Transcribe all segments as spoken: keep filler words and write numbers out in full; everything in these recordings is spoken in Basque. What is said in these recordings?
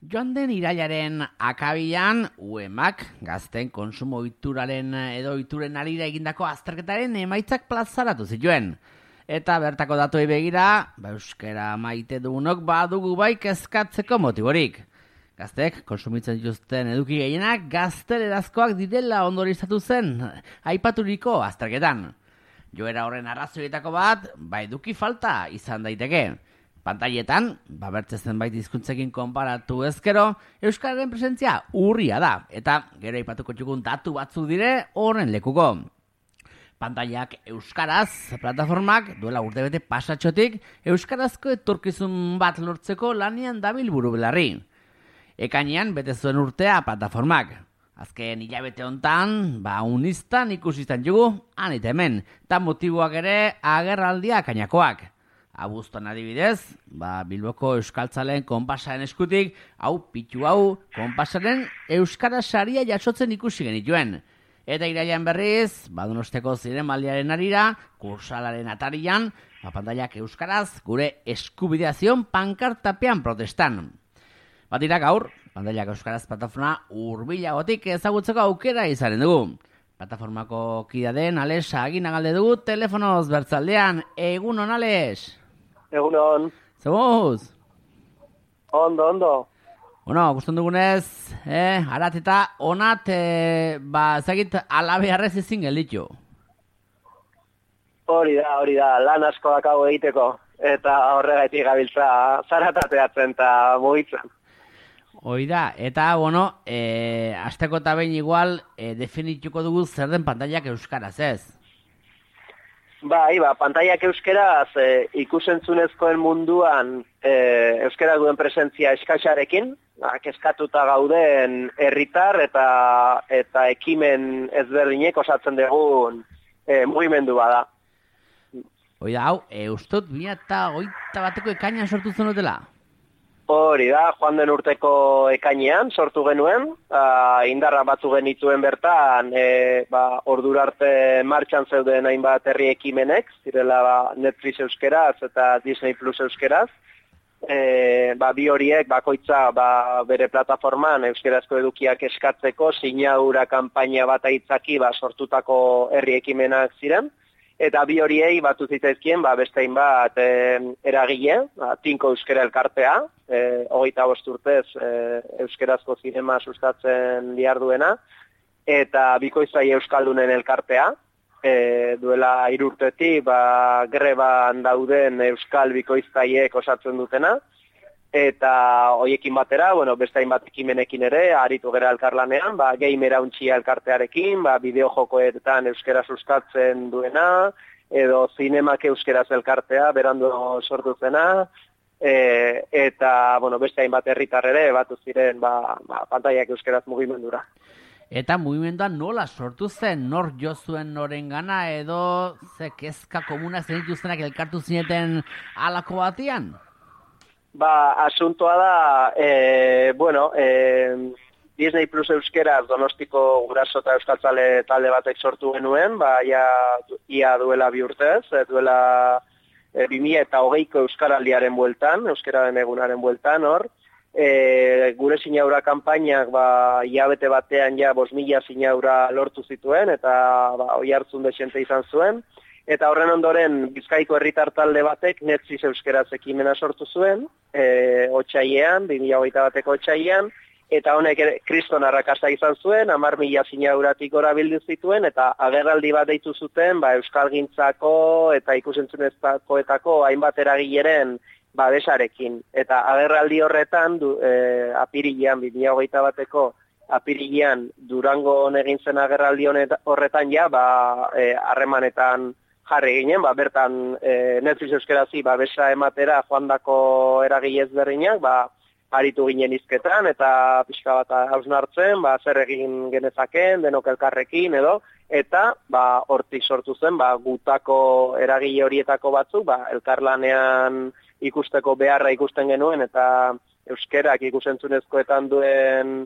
Joan den irailaren akabian, U E M ak gazten konsumo ohituraren edo ohituren arira egindako azterketaren emaitzak plazaratu zituen. Eta bertako datuei begira, ba, euskara maite dugunok badugu bai kezkatzeko motiborik. Gazteek konsumitzen dituzten eduki gehienak gaztelerazkoak direla ondorizatu zen aipaturiko azterketan. Joera horren arrazoietako bat, ba eduki falta izan daiteke. Pantailetan, ba bertze zenbait hizkuntzekin konparatu ezkero, euskararen presentzia urria da, eta gero aipatuko txukun datu batzuk dire horren lekuko. Pantailak euskaraz, plataformak duela urtebete pasatxotik euskarazko etorkizun bat lortzeko lanian dabil buru belarri. Ekainean bete zuen urtea plataformak. Azken hilabete hontan, ba unistan ikusiztan jugu, han eta hemen, eta motiboak ere agerraldiak kainakoak. Abuztuan adibidez, ba, Bilboko euskaltzaleen konpasaren eskutik, hau pitu hau, konpasaren euskara saria jasotzen ikusi genituen. Eta irailean berriz, badonosteko zinemaldiaren arira, kursalaren atarian, ba, pantailak euskaraz gure eskubidea zion pankartapean protestan. Bat dira gaur, pantailak euskaraz plataforma hurbilagotik ezagutzeko aukera izanen dugu. Plataformako kidea den Ales Aginagalde dugu telefonoz bertzaldean. Egunon, Ales! Egunon. Zemuz? Ondo, ondo. Bueno, gustan dugunez, eh, arat eta onat, eh, ba, ezagit alabearrez ezin gelditu. Hori da, hori da, lan asko dakago egiteko, eta horregatik gabiltza zaratateatzen eta mugitzen. Hoi da, eta, bueno, eh, asteko eta behin igual, eh, definituko dugu zer den pantailak euskaraz, ez? Bai, ba, pantailak euskeraz e, ikusentzunezkoen munduan e, euskara duen presentzia eskaxarekin, ba, kezkatuta gauden herritar eta eta ekimen ezberdinek osatzen dugun e, mugimendu bada. Hoi da, hau, e, ustot bina eta oita bateko ekaina sortu zen dutela? Hori da, joan den urteko ekainean sortu genuen, a, indarra batu genituen bertan, e, ba, ordura arte martxan zeuden hainbat herri ekimenek, zirela ba, Netflix euskeraz eta Disney Plus euskeraz. E, ba, bi horiek bakoitza ba, bere plataforman euskerazko edukiak eskatzeko sinaura kanpaina bat aitzaki ba, sortutako herri ekimenak ziren. Eta bi horiei batu zitzaizkien ba, bestein bat e, eragile, ba, Tinko Euskera Elkartea, e, hogeita bost urtez e, euskerazko zinema sustatzen diarduena, eta Bikoiztai Euskaldunen Elkartea, e, duela hiru urtetik ba, greban dauden euskal bikoiztaiek osatzen dutena, eta hoiekin batera, bueno, beste hainbat ekimenekin ere, aritu gera elkarlanean, ba, game erauntzia elkartearekin, ba, bideojokoetan euskera sustatzen duena, edo zinemak euskeraz elkartea, berandu sortu zena, e, eta, bueno, beste hainbat herritar ere, batu ziren, ba, ba, pantailak euskeraz mugimendura. Eta mugimendua nola sortu zen, nor jo zuen noren gana, edo ze kezka komuna zen dituztenak elkartu zineten halako batian? Ba, asuntoa da, e, bueno, e, Disney Plus euskeraz Donostiko guraso eta euskaltzale talde batek sortu genuen, ba, ia, ia duela bi urtez, duela e, bi mila eta hogeiko euskaraldiaren bueltan, euskararen egunaren bueltan, hor. E, gure sinaura kanpainak, ba, hilabete batean ja bost mila sinaura lortu zituen, eta ba, oi hartzun desente izan zuen. Eta horren ondoren Bizkaiko herritar talde batek Netflix euskeraz ekimena sortu zuen, e, otsailean, bi mila hogeita bateko otsailean, eta honek kriston arrakasta izan zuen, hamar mila sinauratik gora bildu zituen, eta agerraldi bat deitu zuten, ba, euskalgintzako eta ikusentzunezkoetako hainbat eragileren babesarekin. Eta agerraldi horretan, du, e, apirilean, bi mila hogeita bateko apirilean Durangon egin zen agerraldi horretan ja, ba, e, harremanetan jarri ginen, ba, bertan e, Netflix euskerazi babesa ematera joandako eragile ezberdinak, ba, aritu ginen hizketan eta pixka bat hausnartzen, ba, zer egin genezaken, denok elkarrekin edo, eta ba, hortik sortu zen, ba, gutako eragile horietako batzuk, ba, elkarlanean ikusteko beharra ikusten genuen, eta euskerak ikusentzunezkoetan duen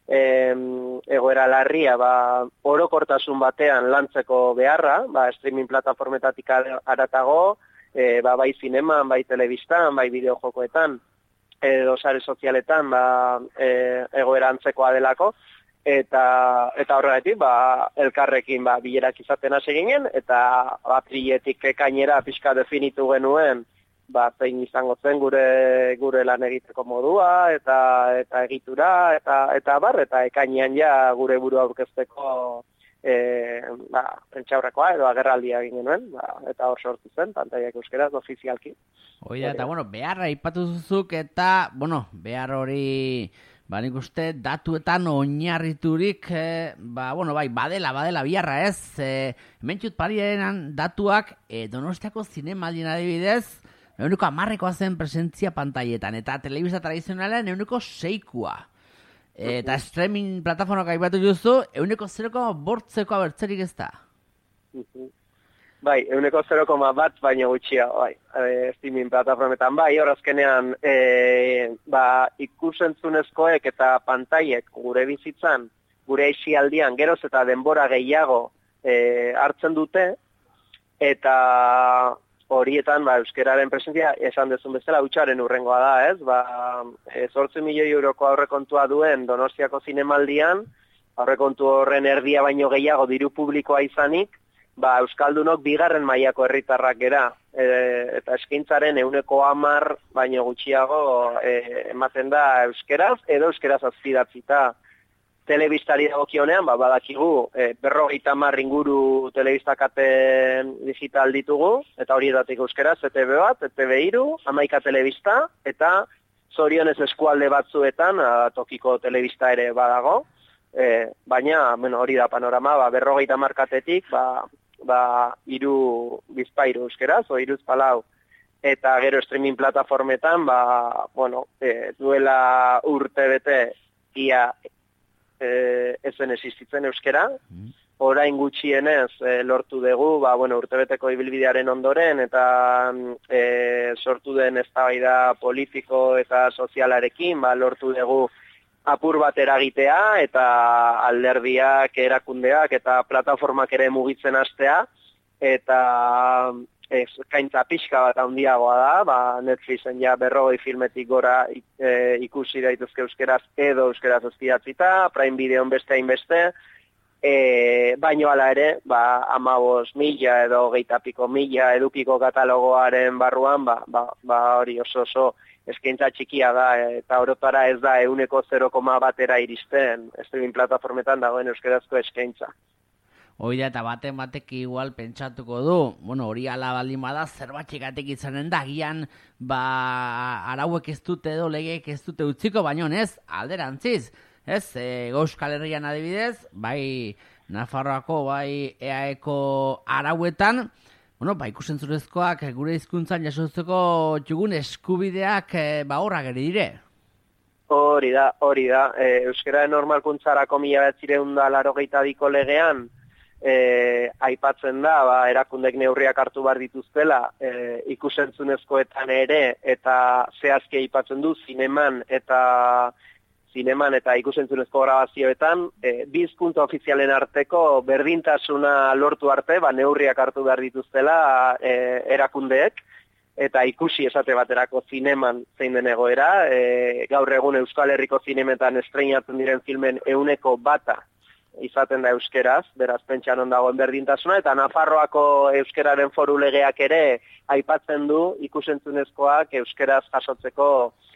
Em, egoera larria, ba, orokortasun batean lantzeko beharra, ba, streaming plataformetatik aratago, e, ba, bai zineman, bai telebistan, bai bideojokoetan. edo sare sozialetan ba, e, egoera antzekoa delako, eta eta horregatik ba, elkarrekin ba, bilerak izaten hasi ginen, eta apriletik ekainera pixka definitu genuen ba, zein izango zen gure gure lan egiteko modua, eta eta egitura, eta eta bar, eta ekainean ja gure burua aurkezteko E, ba, pentsaurrekoa edo agerraldia egin genuen, ba, eta hor sortu zen, pantaiak euskeraz ofizialki. Oida, eta bueno, beharra ipatu zuzuk, eta, bueno, behar hori, ba, nik uste, datuetan oinarriturik, e, ba, bueno, bai, badela, badela, biharra ez, e, mentxut pariaren datuak, e, Donostiako zinemaldien adibidez, euneko amarrekoa zen presentzia pantaietan, eta telebista tradizionalean euneko seikoa. Eta streaming plataformak aipatu duzu, euneko zero koma bortzeko abertzerik ez da? Bai, euneko zero koma bat baino gutxia, bai, e, streaming plataformetan, bai, horazkenean, e, ba, ikusentzunezkoek eta pantaiek gure bizitzan, gure aixialdian, geroz eta denbora gehiago e, hartzen dute, eta horietan, ba, euskeraren presentzia, esan dezun bezala, hutxaren urrengoa da, ez? Ba, e, zortzi milioi euroko aurrekontua duen Donostiako zinemaldian, aurrekontu horren erdia baino gehiago diru publikoa izanik, ba, euskaldunok bigarren mailako herritarrak gera, e, eta eskaintzaren euneko hamar baino gutxiago e, ematen da euskeraz, edo euskeraz azpidatzita. Telebistari dagokionean, ba, badakigu, e, berrogeita hamar inguru telebistakaten digital ditugu, eta horietatik euskera, Z T B bat, Z T B hiru, hamaika telebista, eta zorionez eskualde batzuetan, a, tokiko telebista ere badago, e, baina, bueno, hori da panorama, ba, berrogeita hamar katetik, ba, ba, iru bizpairu euskeraz, o iruz palau, eta gero streaming plataformetan, ba, bueno, e, duela urte bete, ia, E, ezen existitzen euskera, orain gutxienez e, lortu dugu, ba, bueno, urtebeteko ibilbidearen ondoren, eta e, sortu den eztabaida politiko eta sozialarekin, ba, lortu dugu apur bat eragitea, eta alderdiak, erakundeak, eta plataformak ere mugitzen hastea, eta eskaintza pixka bat handiagoa da, ba, Netflixen ja berrogei filmetik gora e, ikusi daitezke euskeraz edo euskeraz azpidatzita, Prime Videon beste hainbeste, e, baino hala ere, ba, amabos mila edo geita piko mila edukiko katalogoaren barruan, ba, ba, ba hori oso oso eskaintza txikia da, eta orotara ez da euneko zero koma batera iristen streaming plataformetan dagoen euskerazko eskaintza. Oida eta baten batek igual pentsatuko du, bueno, hori ala baldin bada zerbatxikatek izanen da, gian, ba, arauek ez dute edo legeek ez dute utziko, baino ez, alderantziz, ez, e, Euskal Herrian adibidez, bai Nafarroako, bai E A Eko arauetan, bueno, ba, ikusentzurezkoak gure hizkuntzan jasotzeko txugun eskubideak, e, ba, horrak ere dire. Hori da, hori da, e, euskara normalkuntzarako mila bederatziehun eta laurogeita biko legean, E, aipatzen da, ba, erakundek neurriak hartu behar dituztela, e, ikusentzunezkoetan ere, eta zehazki aipatzen du, zineman eta zineman eta ikusentzunezko grabazioetan, e, bi hizkuntza ofizialen arteko berdintasuna lortu arte, ba, neurriak hartu behar dituztela e, erakundeek, eta ikusi esate baterako zineman zein den egoera, e, gaur egun Euskal Herriko zinemetan estreinatzen diren filmen euneko bata, izaten da euskeraz, beraz pentsan on dagoen berdintasuna, eta Nafarroako euskeraren foru legeak ere aipatzen du ikusentzunezkoak euskeraz jasotzeko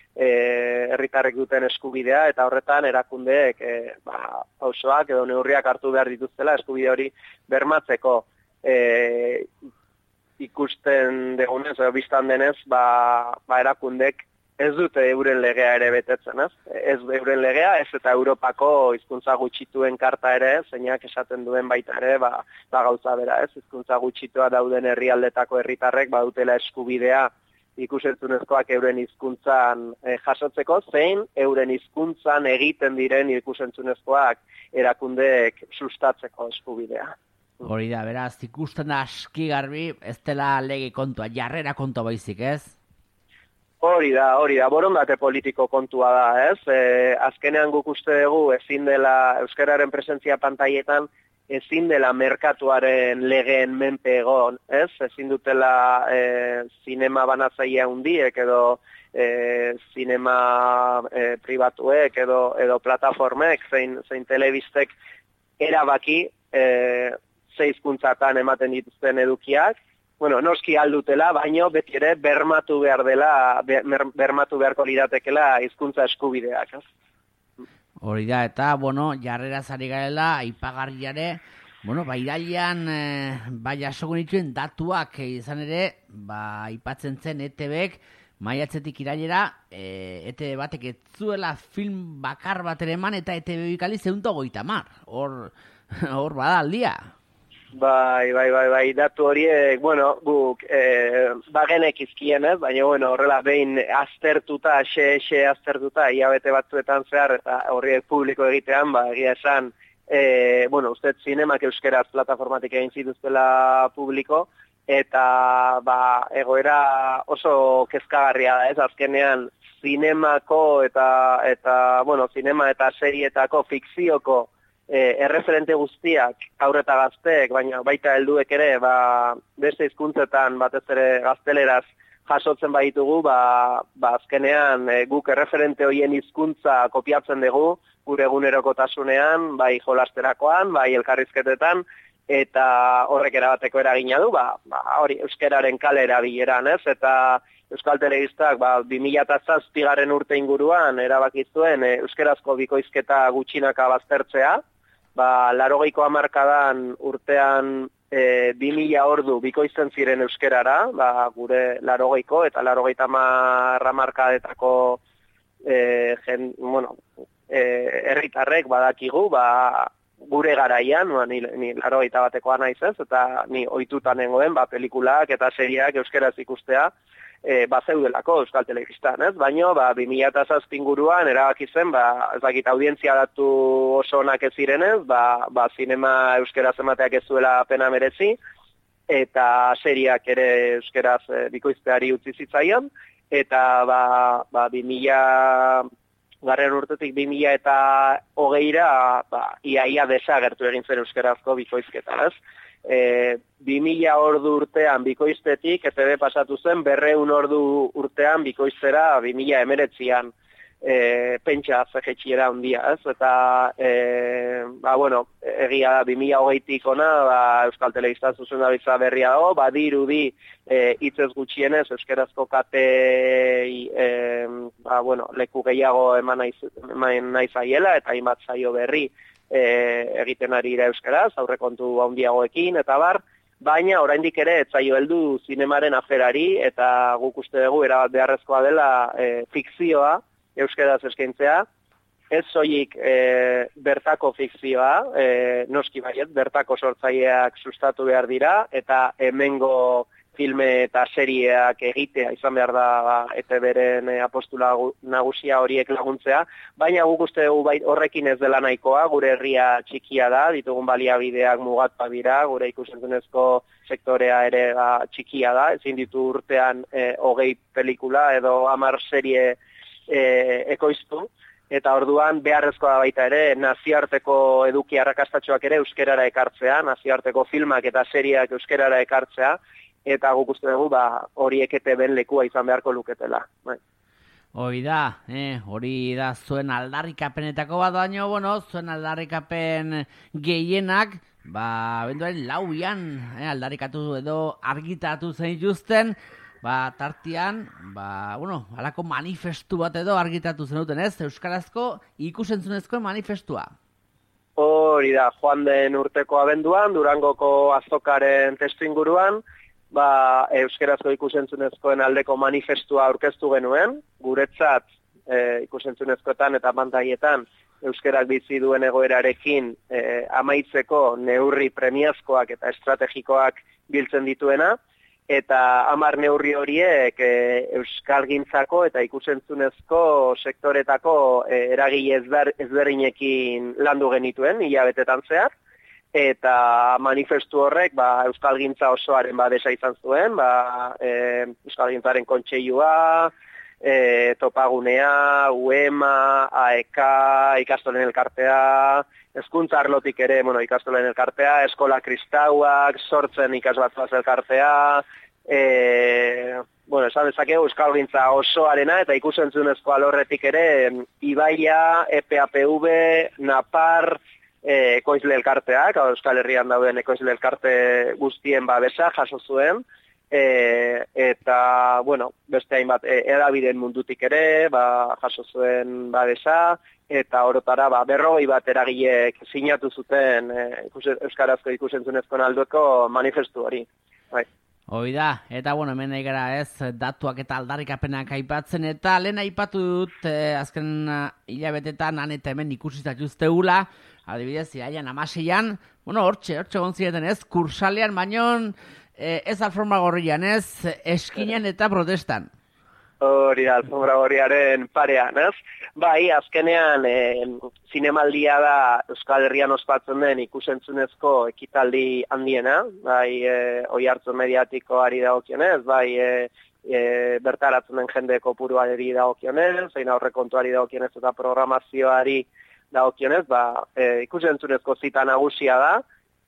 e, herritarrek duten eskubidea, eta horretan erakundeek e, ba, pausoak edo neurriak hartu behar dituztela eskubide hori bermatzeko. E, ikusten degunez, edo biztan denez, ba, ba erakundek ez dute euren legea ere betetzen, ez? Ez euren legea, ez eta Europako hizkuntza gutxituen karta ere, zeinak esaten duen baita ere, ba, ba gauza bera, ez? Hizkuntza gutxitua dauden herrialdetako herritarrek badutela eskubidea ikusentzunezkoak euren hizkuntzan e, jasotzeko, zein euren hizkuntzan egiten diren ikusentzunezkoak erakundeek sustatzeko eskubidea. Hori da, beraz, ikusten da aski garbi, ez dela lege kontua, jarrera kontua baizik, ez? Hori da, hori da, borondate politiko kontua da, ez? E, azkenean guk uste dugu ezin dela euskararen presentzia pantaietan ezin dela merkatuaren legeen menpe egon, ez? Ezin dutela e, zinema banatzaile handiek edo e, zinema e, pribatuek edo, edo plataformek, zein, zein telebistek erabaki e, ze hizkuntzatan ematen dituzten edukiak, bueno, noski aldutela, baino beti ere bermatu behar dela, ber, bermatu beharko liratekela hizkuntza eskubideak. Ez? Hori da, eta, bueno, jarrera zari garela, aipagarriare, bueno, ba, irailean, eh, bai asoko nituen datuak eh, izan ere, ba, aipatzen zen E T Bek, maiatzetik irailera, eh, E T B batek ez zuela film bakar bat ere eman, eta E T B bikali zehunto goita mar. Hor, hor bada aldia. Bai, bai, bai, bai, datu horiek, bueno, guk e, bagenek izkien, ez? Baina, bueno, horrela behin aztertuta, xe-xe aztertuta, hilabete batzuetan zehar, eta horiek publiko egitean, ba, egia esan, e, bueno, uste zinemak euskeraz plataformatik egin zituztela publiko, eta, ba, egoera oso kezkagarria da, ez? Azkenean, zinemako eta, eta, bueno, zinema eta serietako fikzioko E, erreferente guztiak haur eta gazteek, baina baita helduek ere, ba, beste hizkuntzetan batez ere gazteleraz jasotzen baitugu, ba, ba azkenean e, guk erreferente horien hizkuntza kopiatzen dugu, gure egunerokotasunean, bai jolasterakoan, bai elkarrizketetan, eta horrek erabateko eragina du, ba, ba hori euskararen kalera bileran, ez? Eta Euskal Telebistak ba, bi mila zazpigarren urte inguruan erabaki zuen e, euskarazko bikoizketa gutxinaka baztertzea, ba, larogeiko hamarkadan urtean e, bi mila ordu bikoizten ziren euskerara, ba, gure larogeiko eta larogeita hamarra hamarkadetako e, gen, bueno, e, herritarrek badakigu, ba, gure garaian, ba, ni, ni larogeita batekoa naiz ez, eta ni ohituta nengoen, ba, pelikulak eta seriak euskeraz ikustea, E, ba zeudelako Euskal Telebistan, ez? Baina, ba, bi mila zazpi inguruan erabaki zen, ba, ez dakit audientzia datu oso onak ez zirenez, ba, ba, zinema euskeraz emateak ez zuela pena merezi, eta seriak ere euskeraz e, bikoizteari utzi zitzaion, eta ba, ba, bi mila garren urtetik bi mila eta hogeira, ba, iaia desagertu egin zen euskerazko bikoizketa, ez? E, bi mila ordu urtean bikoiztetik, E T B pasatu zen, berreun ordu urtean bikoiztera bi mila emeretzian e, pentsa zehetxiera handia, ez? Eta, e, ba, bueno, egia da, bi mila hogeitik ona, ba, Euskal Telebista zuzendaritza berria dago, badirudi e, hitzez gutxienez, euskerazko kate e, ba, bueno, leku gehiago eman naiz, eman nahi zaiela, eta hainbat zaio berri, E, egiten ari ira euskaraz, aurrekontu handiagoekin eta bar, baina oraindik ere ez zaio heldu zinemaren aferari eta guk uste dugu erabat beharrezkoa dela e, fikzioa euskaraz eskaintzea, ez soilik e, bertako fikzioa, e, noski baiet, bertako sortzaileak sustatu behar dira eta hemengo filme eta serieak egitea izan behar da ba, E T Bren e, apostula nagusia horiek laguntzea, baina guk uste dugu bai, horrekin ez dela nahikoa, gure herria txikia da, ditugun baliabideak mugatuak dira, gure ikusentzunezko sektorea ere ba, txikia da, ezin ditu urtean e, hogei pelikula edo hamar serie e, ekoiztu, eta orduan beharrezkoa baita ere nazioarteko eduki arrakastatxoak ere euskerara ekartzea, nazioarteko filmak eta serieak euskerara ekartzea, eta guk uste dugu ba, horiek E T Ben lekua izan beharko luketela. Bai. Hori da, eh, hori da zuen aldarrikapenetako bat, baino, bueno, zuen aldarrikapen gehienak, ba, benduaren lauian, eh, aldarrikatu edo argitatu zen dituzten, ba, tartian, ba, bueno, halako manifestu bat edo argitatu zen duten, ez? Euskarazko ikusentzunezko manifestua. Hori da, joan den urteko abenduan, Durangoko azokaren testu inguruan, ba, euskerazko ikusentzunezkoen aldeko manifestua aurkeztu genuen, guretzat e, ikusentzunezkoetan eta pantaietan euskerak bizi duen egoerarekin e, amaitzeko neurri premiazkoak eta estrategikoak biltzen dituena, eta hamar neurri horiek e, euskalgintzako eta ikusentzunezko sektoretako e, eragile ezber, ezberdinekin landu genituen hilabetetan zehar, eta manifestu horrek ba, euskalgintza osoaren badesa izan zuen, ba, e, euskalgintzaren kontseilua, e, topagunea, U E M A, A E K, ikastolen elkartea, hezkuntza arlotik ere, bueno, ikastolen elkartea, eskola kristauak, sortzen ikasbatzaz elkartea, e, bueno, esan dezakegu euskalgintza osoarena eta ikusentzunezko alorretik ere Ibaia, E P A P V, Napar, e, ekoizle elkarteak, Euskal Herrian dauden ekoizle elkarte guztien babesa jaso zuen, e, eta, bueno, beste hainbat e, edabideen mundutik ere, ba, jaso zuen babesa, eta orotara ba, berrogei bat eragilek sinatu zuten e, Euskarazko ikusentzunezko aldueko manifestu hori. Bai. Hoi da, eta bueno, hemen nahi gara ez, datuak eta aldarrikapenak aipatzen, eta lehen aipatu dut, eh, azken hilabetetan han eta hemen ikusizat juzteula, adibidez, iraian amaseian, bueno, hortxe, hortxe gontzireten ez, kursalean, baino eh, ez alforma gorrian ez, eskinan eta protestan. Hori da, alfombra gorriaren parean, ez? Bai, azkenean, e, zinemaldia da Euskal Herrian ospatzen den ikusentzunezko ekitaldi handiena, bai, e, oi hartzun mediatikoari dagokionez, bai, e, e, bertaratzen den jende kopuruari dagokionez, zein aurrekontuari dagokionez eta programazioari dagokionez, ba, e, ikusentzunezko zita nagusia da,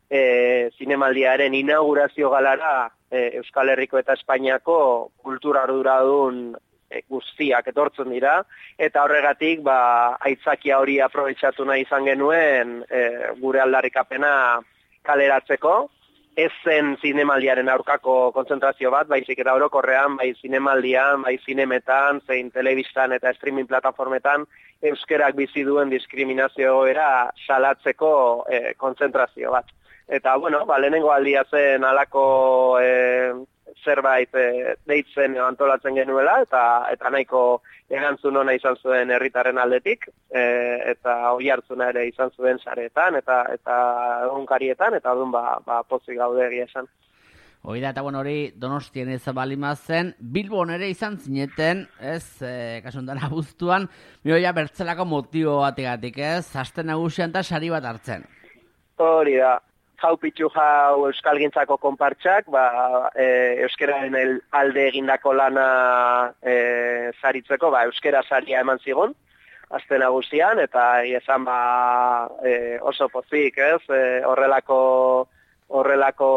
e, zinemaldiaren inaugurazio galara e, Euskal Herriko eta Espainiako kultura arduradun e, guztiak etortzen dira, eta horregatik ba, aitzakia hori aprobetxatu nahi izan genuen e, gure aldarrikapena kaleratzeko, ez zen zinemaldiaren aurkako kontzentrazio bat, baizik eta orokorrean, bai zinemaldian, bai zinemetan, zein telebistan eta streaming plataformetan, euskerak bizi duen diskriminazio era salatzeko e, kontzentrazio bat. Eta, bueno, ba, lehenengo aldia zen alako e, zerbait e, deitzen antolatzen genuela, eta eta nahiko erantzun ona izan zuen herritarren aldetik, e, eta hori hartzuna ere izan zuen sareetan, eta eta egunkarietan, eta orduan ba, ba, pozik gaude egia esan. Hoi da, eta bueno, hori Donostien ez balimazen, Bilbon ere izan zineten, ez, e, kasuntan abuztuan, mioia bertzelako motibo bategatik, ez, aste nagusian eta sari bat hartzen. Hori da. Jau pitxu jau euskalgintzako konpartxak, ba, e, euskeraren alde egindako lana e, saritzeko, ba, euskera saria eman zigun, aste nagusian, eta esan ba, e, oso pozik, ez, e, horrelako, horrelako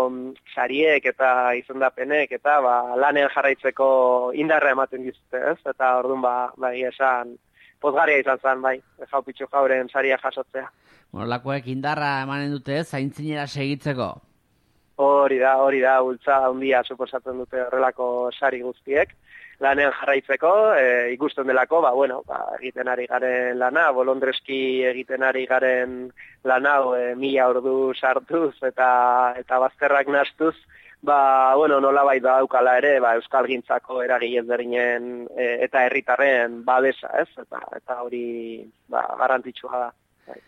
sariek eta izendapenek, eta ba, lanean jarraitzeko indarra ematen dizute, ez, eta orduan ba, bai esan, pozgarria izan zen, bai, jau pitxu jauren saria jasotzea. Bueno, lakoek indarra emanen dute, zaintzinera segitzeko. Hori da, hori da, ultza handia suposatzen dute horrelako sari guztiek. Lanean jarraitzeko, e, ikusten delako, ba, bueno, ba, egiten ari garen lana, bolondreski egiten ari garen lana, e, mila ordu sartuz eta eta bazterrak nastuz, ba, bueno, nolabait daukala ere, ba, euskalgintzako eragile ezberdinen e, eta herritarren babesa, ez? Eta eta hori, ba, garrantzitsua da.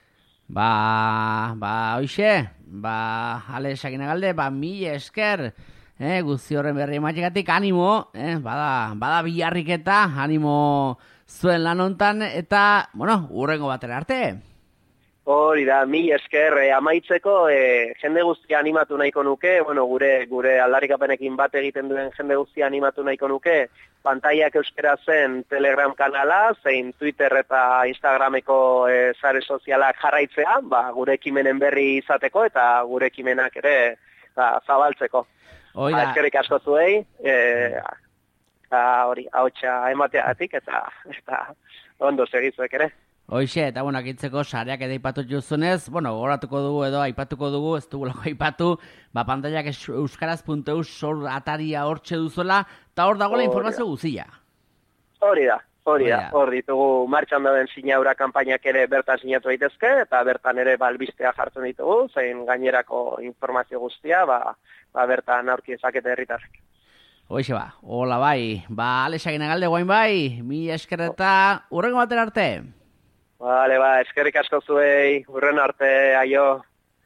Ba, ba, hoxe, ba, ale esaginagalde, ba, mila esker, eh, guzti horren berri ematxekatik, animo, eh, bada, bada biharriketa, animo zuen lan hontan, eta, bueno, urrengo batera arte. Hori da, mila esker, eh, amaitzeko, eh, jende guztia animatu nahiko nuke, bueno, gure gure aldarrikapenekin bat egiten duen jende guztia animatu nahiko nuke, pantaiak euskera zen Telegram kanala, zein Twitter eta Instagrameko e, sare sozialak jarraitzea, ba, gure ekimenen berri izateko eta gure ekimenak ere ba, zabaltzeko. Hoi da. Eskerrik asko zuei, e, hori, hautsa emateagatik eta, eta ondo segizuek ere. Hoxe, eta bueno, akitzeko sareak edo aipatu juzunez, bueno, goratuko dugu edo aipatuko dugu, ez dugulako aipatu, ba, pantaiak euskaraz puntu eus sor ataria hortxe duzuela, eta hor dagoela informazio guzia. Hori da, hori da, hor ditugu martxan dauden sinaura kanpainak ere bertan sinatu daitezke, eta bertan ere balbistea jartzen ditugu, zein gainerako informazio guztia, ba, ba bertan aurki ezakete herritarrek. Hoxe ba, hola bai, ba, Alexagin agalde guain bai, mi esker eta urrengo batera arte. Vale, ba, eskerrik asko zuei, urren arte, aio.